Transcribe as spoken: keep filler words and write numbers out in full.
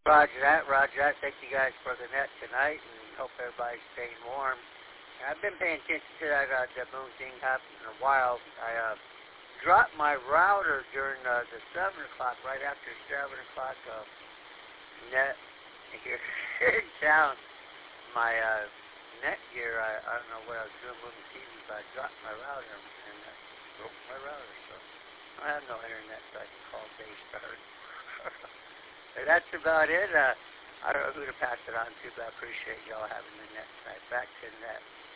Roger that, Roger that. Thank you guys for the net tonight, and hope everybody's staying warm. And I've been paying attention to that, uh, that moon thing happening in a while. I uh, dropped my router during uh, the seven o'clock, right after seven o'clock uh, net here in town. My uh, net gear, I, I don't know what I was doing moving T V, but I dropped my router and uh, broke my router. So I have no internet, so I can call Daystar. But that's about it. Uh, I don't know who to pass it on to, but I appreciate y'all having the net tonight. Back to the net.